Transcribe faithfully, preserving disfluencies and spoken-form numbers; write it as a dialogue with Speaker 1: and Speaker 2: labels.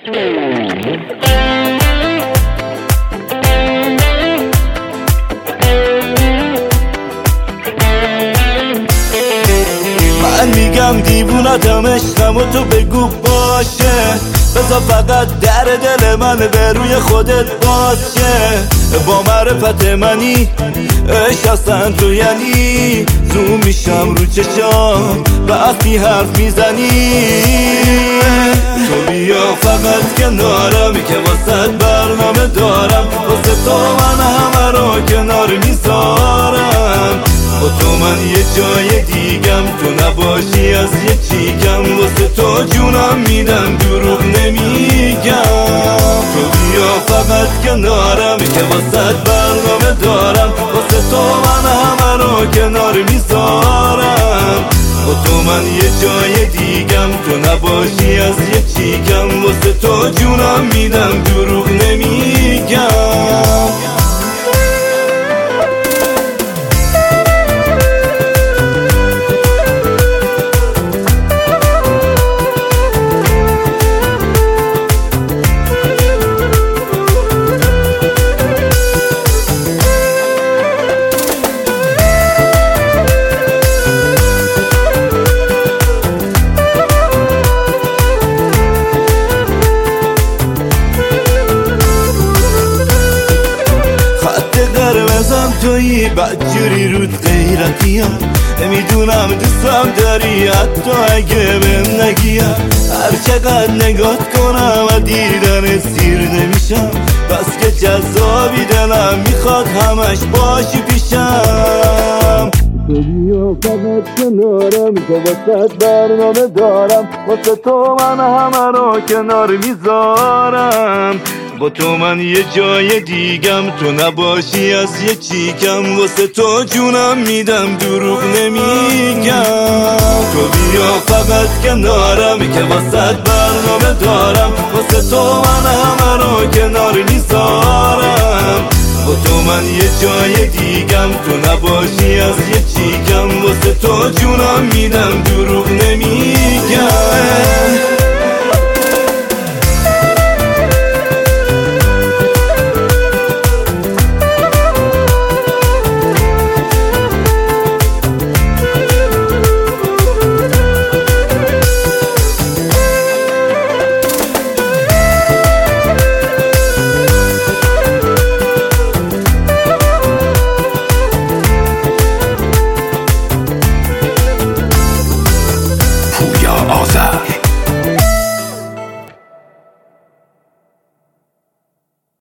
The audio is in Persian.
Speaker 1: من میگم دیوونتم، عشقم و تو بگو باشه، بذار فقط در دل من به روی خودت باشه. با معرفت منی عشق هستن تو، یعنی زوم میشم رو چشام وقتی حرف میزنی. تو بیا فقط کنارم که واسه برنامه دارم، واسه تو من همه رو کنار میذارم. با تو من یه جای دیگم، تو نباشی از یه چیکم، واسه تو جونم میدم دروغ نمیگم. تو بیا فقط کنارم که واسه برنامه دارم، واسه تو من همه رو کنار میذارم. با تو من یه جای دیگم، تو نباشی از یه چیکم، واسه تو جونم میدم دروغ نمیگم. قرمزم تویی بدجوری رود غیرتیم، نمیدونم دوستم داری حتی اگه بهم نگیم. هر چقدر نگات کنم و دیدن سیر نمیشم، بس که جذابی دلم میخواد همش باشی پیشم. تو بیا فقط کنارم که واسه برنامه دارم، واسه تو من همه رو کنار میذارم. با تو من یه جای دیگم، تو نباشی از یه چیکم، واسه تو جونم میدم دروغ نمیگم. تو بیا فقط کنارم که واسه برنامه دارم، واسه تو من همه رو کنار میذارم. با تو من یه جای دیگم، تو نباشی از یه چیکم، واسه تو جونم میدم دروغ نمیگم.